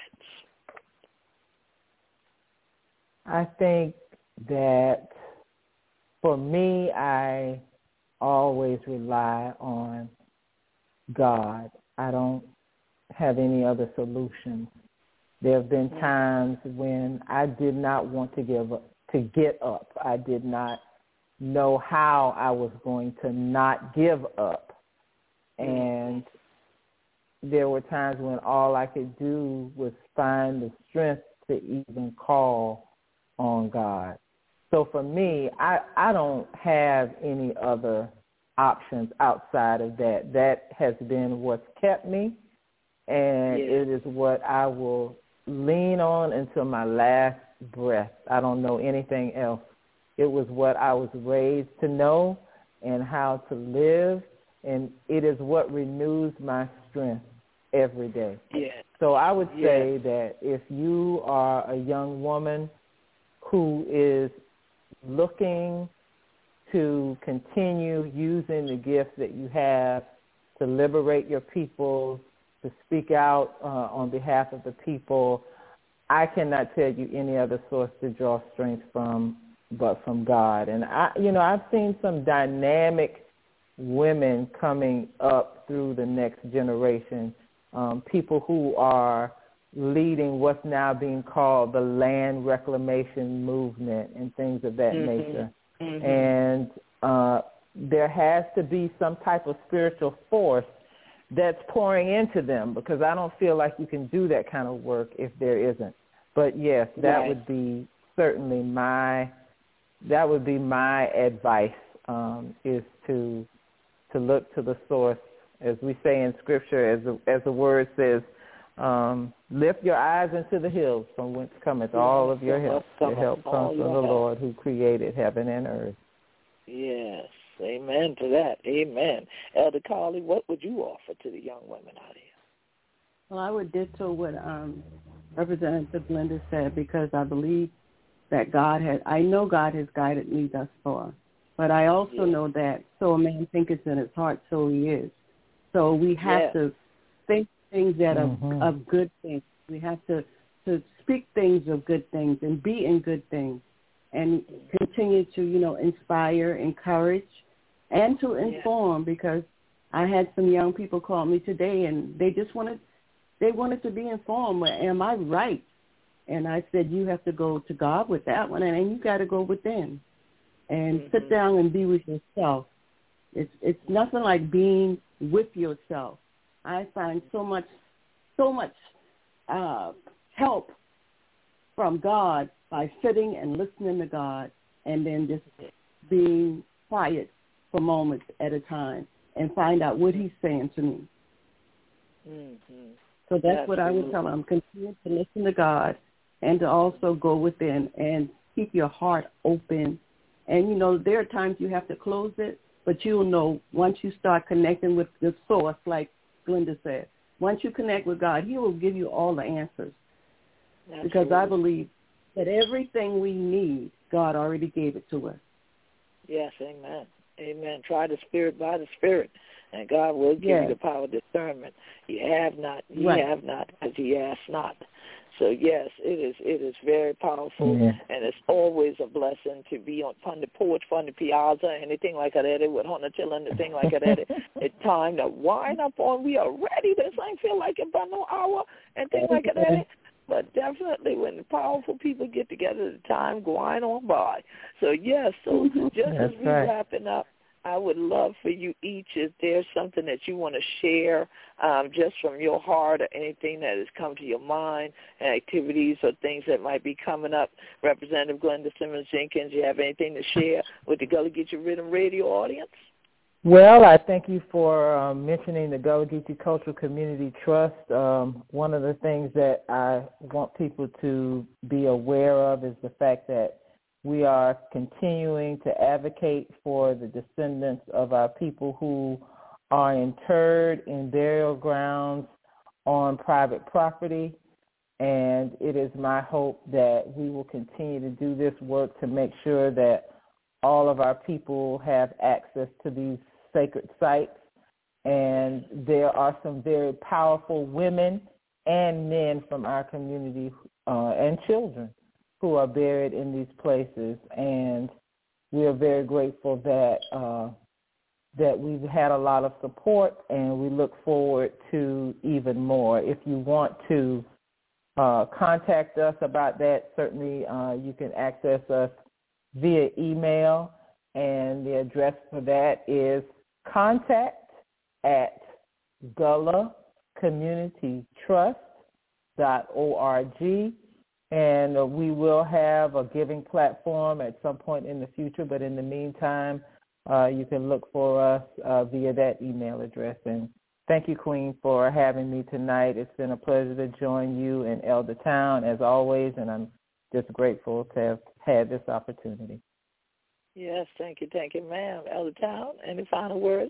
I think that for me, I always rely on God. I don't have any other solutions. There have been times when I did not want to get up. I did not know how I was going to not give up. And there were times when all I could do was find the strength to even call on God. So for me, I don't have any other options outside of that. That has been what's kept me, and it is what I will lean on until my last breath. I don't know anything else. It was what I was raised to know and how to live, and it is what renews my strength every day. So I would say that if you are a young woman who is looking to continue using the gifts that you have to liberate your people, to speak out on behalf of the people, I cannot tell you any other source to draw strength from but from God. And I've seen some dynamic women coming up through the next generation, people who are leading what's now being called the land reclamation movement and things of that nature. And there has to be some type of spiritual force that's pouring into them, because I don't feel like you can do that kind of work if there isn't. But yes, that would be certainly my advice, is to look to the source, as we say in Scripture, as the word says, lift your eyes into the hills, from whence cometh all of your help. Your help comes from the Lord who created heaven and earth. Yes,
amen to that. Amen. Elder Carly, what would you offer to the young women out here?
Well, I would ditto what Representative Glenda said, because I believe that I know God has guided me thus far. But I also know that so a man thinketh in his heart, so he is. So we have to think things that are of good things. We have to speak things of good things and be in good things, and continue to, inspire, encourage, and to inform, because I had some young people call me today, and they wanted to be informed. Am I right? And I said, you have to go to God with that one, and you got to go within and sit down and be with yourself. It's nothing like being with yourself. I find so much help from God by sitting and listening to God, and then just being quiet for moments at a time and find out what he's saying to me. So that's what I would tell them. Continue to listen to God, and to also go within and keep your heart open. And, there are times you have to close it, but you'll know once you start connecting with the source, like Glenda said. Once you connect with God, he will give you all the answers. Absolutely. Because I believe that everything we need, God already gave it to us.
Yes, amen. Amen. Try the Spirit by the Spirit, and God will give you the power of discernment. You have not, have not, because ye ask not. So, yes, it is very powerful, and it's always a blessing to be on the porch, on the piazza, anything like that, with Hona chilling, anything like that. It's time to wind up on. We are ready. This ain't feel like it by no hour, and things like that. But definitely when the powerful people get together, the time going on by. So, yes, just as we wrapping up, I would love for you each, if there's something that you want to share just from your heart, or anything that has come to your mind, and activities or things that might be coming up. Representative Glenda Simmons Jenkins, you have anything to share with the Gullah Geechee Rhythm Radio audience?
Well, I thank you for mentioning the Gullah Geechee Cultural Community Trust. One of the things that I want people to be aware of is the fact that we are continuing to advocate for the descendants of our people who are interred in burial grounds on private property. And it is my hope that we will continue to do this work to make sure that all of our people have access to these sacred sites. And there are some very powerful women and men from our community and children who are buried in these places. And we are very grateful that we've had a lot of support, and we look forward to even more. If you want to contact us about that, certainly you can access us via email, and the address for that is contact@gullacommunitytrust.org. And we will have a giving platform at some point in the future, but in the meantime, you can look for us via that email address. And thank you, Queen, for having me tonight. It's been a pleasure to join you in Eldertown, as always, and I'm just grateful to have had this opportunity.
Yes, thank you, ma'am. Eldertown, any final words?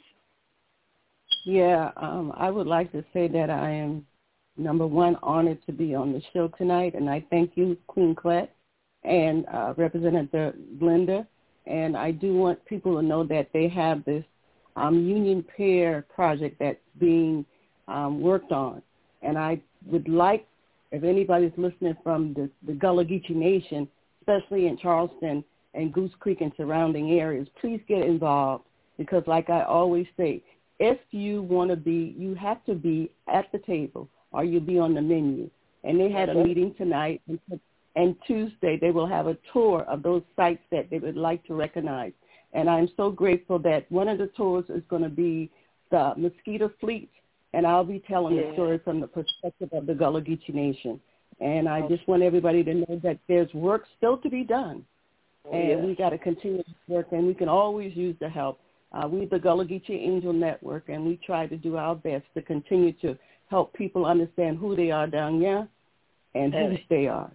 Yeah, I would like to say that I am, number one, honored to be on the show tonight, and I thank you, Queen Clett, and Representative Glenda. And I do want people to know that they have this Union Pair project that's being worked on. And I would like, if anybody's listening from the Gullah Geechee Nation, especially in Charleston and Goose Creek and surrounding areas, please get involved, because like I always say, if you want to be, you have to be at the table or you'll be on the menu. And they had a meeting tonight, and Tuesday they will have a tour of those sites that they would like to recognize. And I'm so grateful that one of the tours is going to be the Mosquito Fleet, and I'll be telling the story from the perspective of the Gullah Geechee Nation. And I just want everybody to know that there's work still to be done, and we got to continue to work, and we can always use the help. We, the Gullah Geechee Angel Network, and we try to do our best to continue to help people understand who they are down here and whose they are.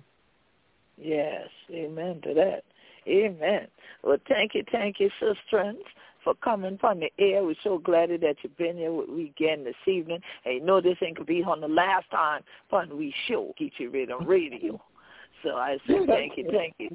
Yes, amen to that. Amen. Well, thank you, sisters, for coming from the air. We're so glad that you've been here with we again this evening. And you know this ain't going to be on the last time fun we show Geechee Rhythm Radio. So I say thank you.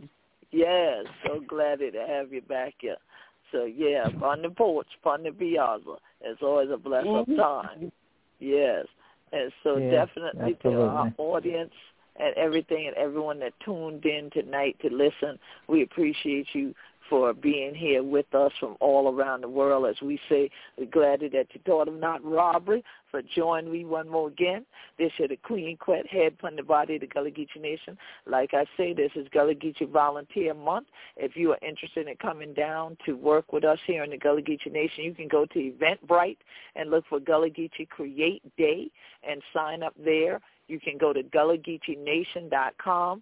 Yes, so glad to have you back here. So, yeah, on the porch, on the piazza. It's always a blessed time. Yes. And so definitely
absolutely.
To our audience and everything and everyone that tuned in tonight to listen, we appreciate you for being here with us from all around the world. As we say, we're glad that you thought of not robbery for joining me one more again. This is the Queen Quet, head from the body of the Gullah Geechee Nation. Like I say, this is Gullah Geechee Volunteer Month. If you are interested in coming down to work with us here in the Gullah Geechee Nation, you can go to Eventbrite and look for Gullah Geechee Create Day and sign up there. You can go to GullahGeecheeNation.com,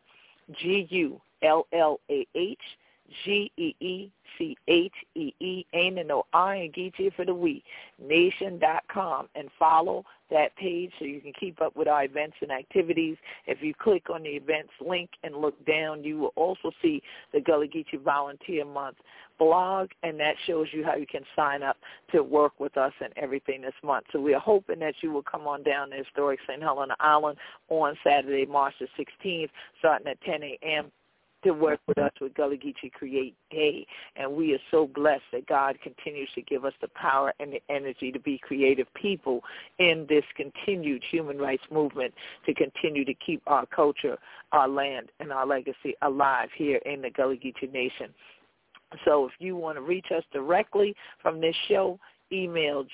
GullahGeechee, ain't no I, and Geechee for the we, nation.com, and follow that page so you can keep up with our events and activities. If you click on the events link and look down, you will also see the Gullah Geechee Volunteer Month blog, and that shows you how you can sign up to work with us and everything this month. So we are hoping that you will come on down to historic St. Helena Island on Saturday, March the 16th, starting at 10 a.m., to work with us with Gullah Geechee Create Day. And we are so blessed that God continues to give us the power and the energy to be creative people in this continued human rights movement to continue to keep our culture, our land, and our legacy alive here in the Gullah Geechee Nation. So if you want to reach us directly from this show, email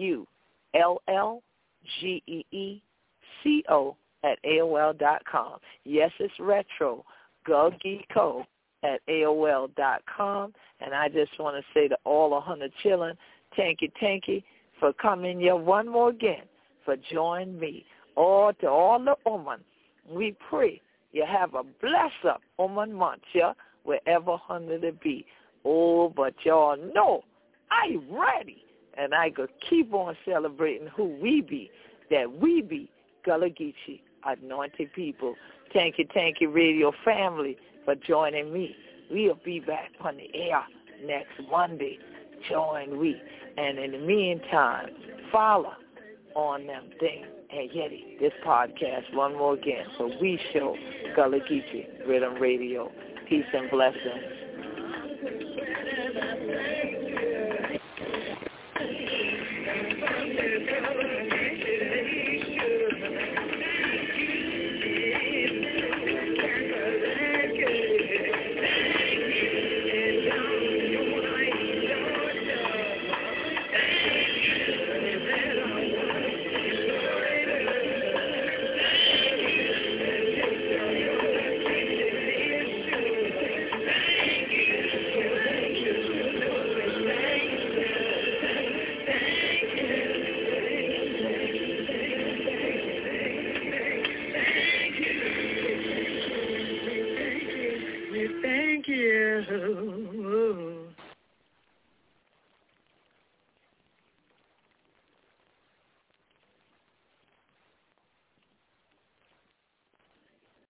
GULLGEECO@AOL.com. Yes, it's retro. GulGeeko@AOL.com. And I just want to say to all 100 children, thank you for coming here one more again, for joining me. Or to all the women, we pray you have a blessed woman month, yeah, wherever 100 it be. Oh, but y'all know I'm ready, and I could keep on celebrating who we be, that we be Gullah Geechee, anointed people. Thank you, radio family, for joining me. We'll be back on the air next Monday. Join we. And in the meantime, follow on them things. And Yeti, this podcast, one more again, for we show Gullah Geechee Rhythm Radio. Peace and blessings.